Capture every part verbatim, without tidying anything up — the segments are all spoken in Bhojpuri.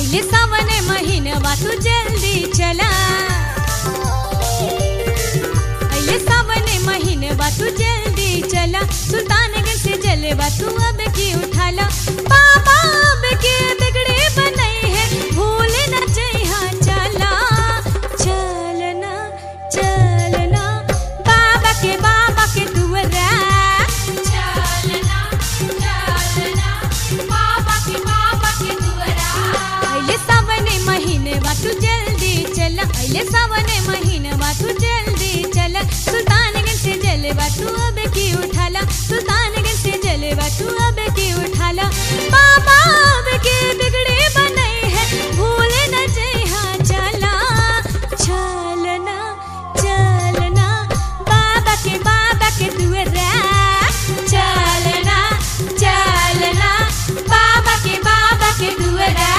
अइले सावन महीनवा तू जल्दी चला, अइले सावन महीनवा तू जल्दी चला, सुल्तानगंज से जलवा तू अब की उठाला। बाबा अब के बिगड़े बनई है, भूल न जइहा चला, चलना चलना बाबा के बाबा के दुआरा, चलना चलना बाबा के बाबा के दुआरा। अइले सावन महीनवा तू जल्दी चला, अइले सावन महीनवा तू जल्दी चला, सुल्तानगंज से जलवा तू अब की उठाला, सुल्तानगंज से जलवा तू अब की उठाला। बाबा अब के बिगड़े बनई है, भूल न जइहा चला, चलना चलना बाबा के बाबा के दुआरा, चलना चलना बाबा के बाबा के दुआरा।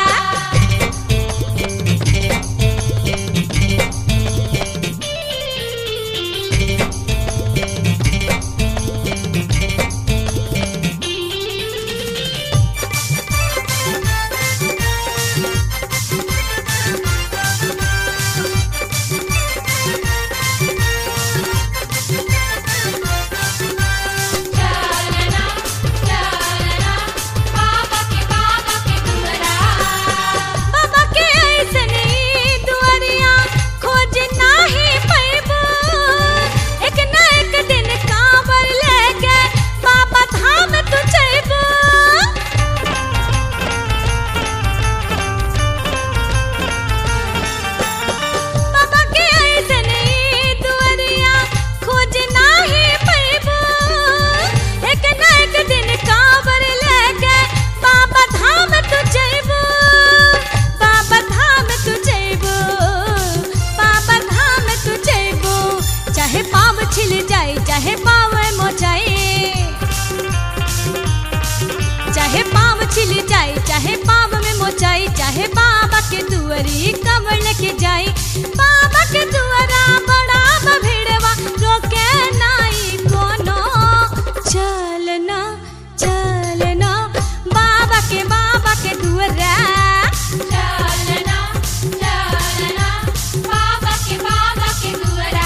चलना चलना बाबा के बाबा के दुआरा। बाबा के ऐसने दुआरिया खोज नाही पैबो, एक न एक दिन कांवर लेके बाबा धाम तू जइबो। बाबा के ऐसने दुआरिया खोज नाही पैबो, एक न एक दिन कांवर लेके बाबा धाम तू जइबो, बाबा धाम तू जइबो, बाबा धाम तू जइबो। चाहे पाँव छिल जाए चाहे पाँव मोचाए, चाहे पाँव छिल जाए चाहे पाँव में मोचाई, चाहे बाबा के दुआरी कमर लेके जाई। बाबा के दुआरा बड़ा भीड़वा रोके नाई कोनो, चलना चलना बाबा के बाबा के दुआरा, चलना चलना बाबा के बाबा के दुआरा।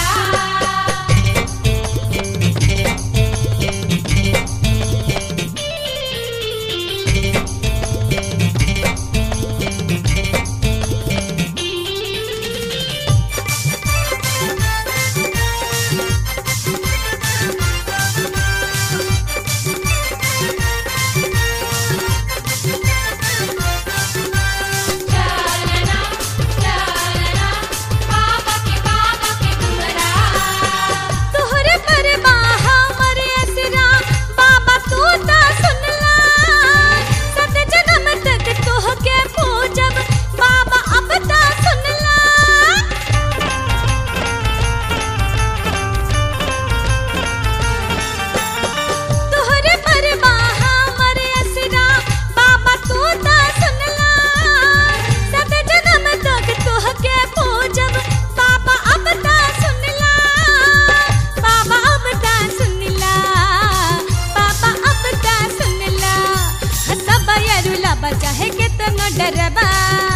चलना चलना बाबा के बाबा के दुआरा। तोहरे पर बाहा मरे असरा बाबा तू ता सुनला, सत जन्म तक तोहके पूजब बाबा अब ता सुनला। तोहरे पर बाहा मरे असरा बाबा तू ता सुनला, सत जन्म तक तोहके पूजब बाबा अब ता सुनला, बाबा अब ता सुनला, बाबा अब ता सुनला। सब यारुला चाहे कितना डरबा,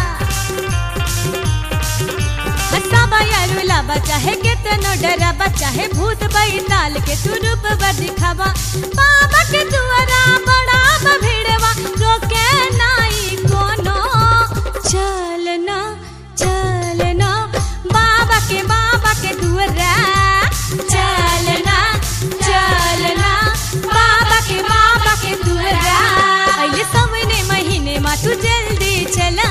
सब यारुला चाहे कितना डरबा, चाहे भूत बैताल के तू रूप दिखावा। बाबा के दुआरा बड़ा भीड़वा रोके नाई कोनो, चलना चलना बाबा के बाबा के दुआरा, चलना चलना बाबा के बाबा के दुआरा। अइले सावन महीने मा तू जल्दी चला,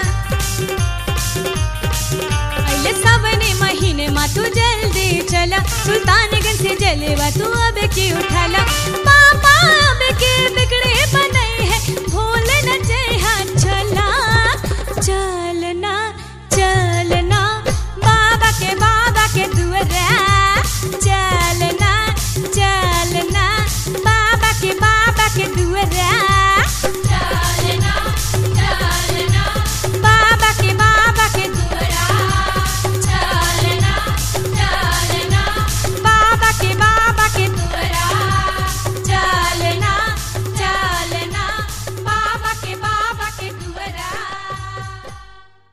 अइले सावन महीने मा तू जल्दी चला, सुल्तानगंज से जलवा तू अब की उठाला।